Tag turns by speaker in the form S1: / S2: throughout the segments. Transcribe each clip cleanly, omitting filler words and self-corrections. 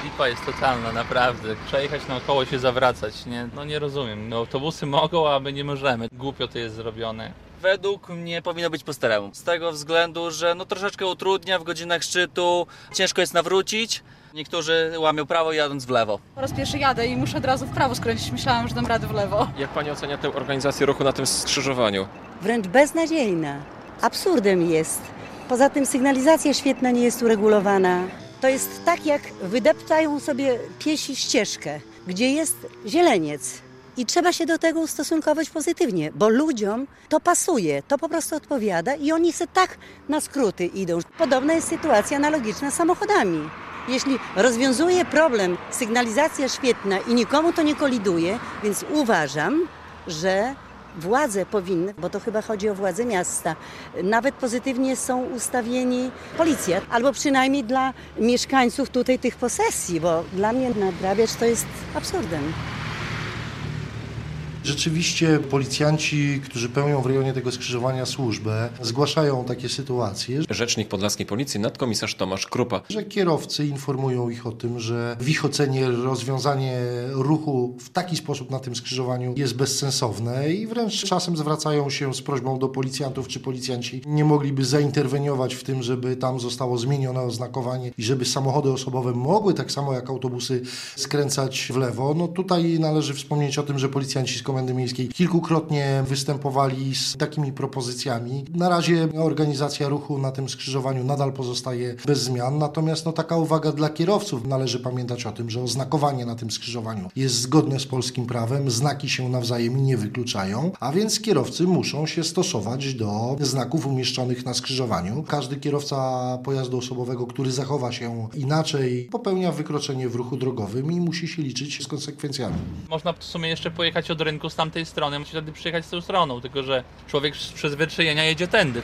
S1: Lipa jest totalna, naprawdę. Przejechać naokoło się zawracać, nie? No nie rozumiem. No, autobusy mogą, a my nie możemy. Głupio to jest zrobione.
S2: Według mnie powinno być po staremu. Z tego względu, że troszeczkę utrudnia w godzinach szczytu, ciężko jest nawrócić. Niektórzy łamią prawo jadąc w lewo.
S3: Po raz pierwszy jadę i muszę od razu w prawo skręcić. Myślałam, że dam radę w lewo.
S4: Jak pani ocenia tę organizację ruchu na tym skrzyżowaniu?
S5: Wręcz beznadziejna. Absurdem jest. Poza tym sygnalizacja świetna nie jest uregulowana. To jest tak, jak wydeptają sobie piesi ścieżkę, gdzie jest zieleniec. I trzeba się do tego ustosunkować pozytywnie, bo ludziom to pasuje, to po prostu odpowiada i oni se tak na skróty idą. Podobna jest sytuacja analogiczna z samochodami. Jeśli rozwiązuje problem sygnalizacja świetna i nikomu to nie koliduje, więc uważam, że władze powinny, bo to chyba chodzi o władze miasta, nawet pozytywnie są ustawieni policja, albo przynajmniej dla mieszkańców tutaj tych posesji, bo dla mnie nadrabiać to jest absurdem.
S6: Rzeczywiście policjanci, którzy pełnią w rejonie tego skrzyżowania służbę, zgłaszają takie sytuacje.
S4: Rzecznik Podlaskiej Policji, nadkomisarz Tomasz Krupa.
S6: Że kierowcy informują ich o tym, że w ich ocenie rozwiązanie ruchu w taki sposób na tym skrzyżowaniu jest bezsensowne i wręcz czasem zwracają się z prośbą do policjantów, czy policjanci nie mogliby zainterweniować w tym, żeby tam zostało zmienione oznakowanie i żeby samochody osobowe mogły tak samo jak autobusy skręcać w lewo. No tutaj należy wspomnieć o tym, że policjanci z Komendy Miejskiej kilkukrotnie występowali z takimi propozycjami. Na razie organizacja ruchu na tym skrzyżowaniu nadal pozostaje bez zmian, natomiast taka uwaga dla kierowców. Należy pamiętać o tym, że oznakowanie na tym skrzyżowaniu jest zgodne z polskim prawem, znaki się nawzajem nie wykluczają, a więc kierowcy muszą się stosować do znaków umieszczonych na skrzyżowaniu. Każdy kierowca pojazdu osobowego, który zachowa się inaczej, popełnia wykroczenie w ruchu drogowym i musi się liczyć z konsekwencjami.
S1: Można w sumie jeszcze pojechać od rynku z tamtej strony, musi wtedy przyjechać z tą stroną, tylko że człowiek z przyzwyczajenia jedzie tędy.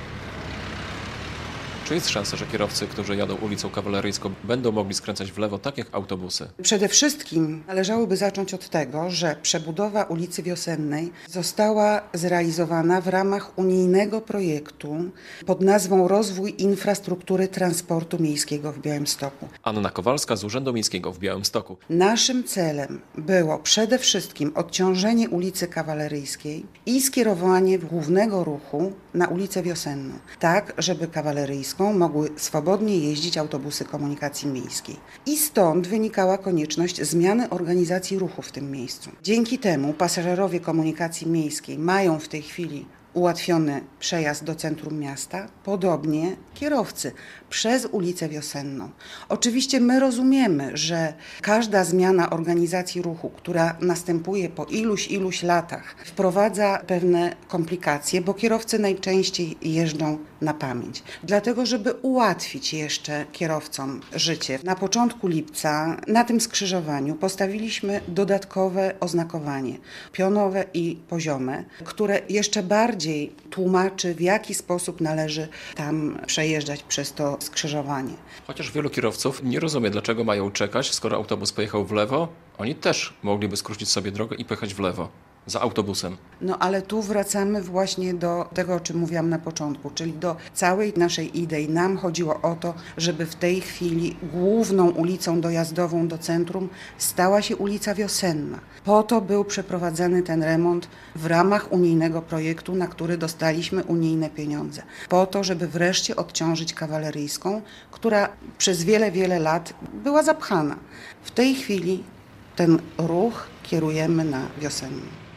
S4: Czy jest szansa, że kierowcy, którzy jadą ulicą Kawaleryjską, będą mogli skręcać w lewo tak jak autobusy?
S7: Przede wszystkim należałoby zacząć od tego, że przebudowa ulicy Wiosennej została zrealizowana w ramach unijnego projektu pod nazwą Rozwój infrastruktury transportu miejskiego w Białymstoku.
S4: Anna Kowalska z Urzędu Miejskiego w Białymstoku.
S7: Naszym celem było przede wszystkim odciążenie ulicy Kawaleryjskiej i skierowanie głównego ruchu na ulicę Wiosenną, tak żeby Kawaleryjską mogły swobodnie jeździć autobusy komunikacji miejskiej. I stąd wynikała konieczność zmiany organizacji ruchu w tym miejscu. Dzięki temu pasażerowie komunikacji miejskiej mają w tej chwili ułatwiony przejazd do centrum miasta, podobnie kierowcy przez ulicę Wiosenną. Oczywiście my rozumiemy, że każda zmiana organizacji ruchu, która następuje po iluś latach, wprowadza pewne komplikacje, bo kierowcy najczęściej jeżdżą na pamięć. Dlatego, żeby ułatwić jeszcze kierowcom życie, na początku lipca na tym skrzyżowaniu postawiliśmy dodatkowe oznakowanie pionowe i poziome, które jeszcze bardziej tłumaczy, w jaki sposób należy tam przejeżdżać przez to skrzyżowanie.
S4: Chociaż wielu kierowców nie rozumie, dlaczego mają czekać, skoro autobus pojechał w lewo, oni też mogliby skrócić sobie drogę i pojechać w lewo. Za autobusem.
S7: Ale tu wracamy właśnie do tego, o czym mówiłam na początku, czyli do całej naszej idei. Nam chodziło o to, żeby w tej chwili główną ulicą dojazdową do centrum stała się ulica Wiosenna. Po to był przeprowadzany ten remont w ramach unijnego projektu, na który dostaliśmy unijne pieniądze. Po to, żeby wreszcie odciążyć Kawaleryjską, która przez wiele lat była zapchana. W tej chwili ten ruch kierujemy na Wiosenną.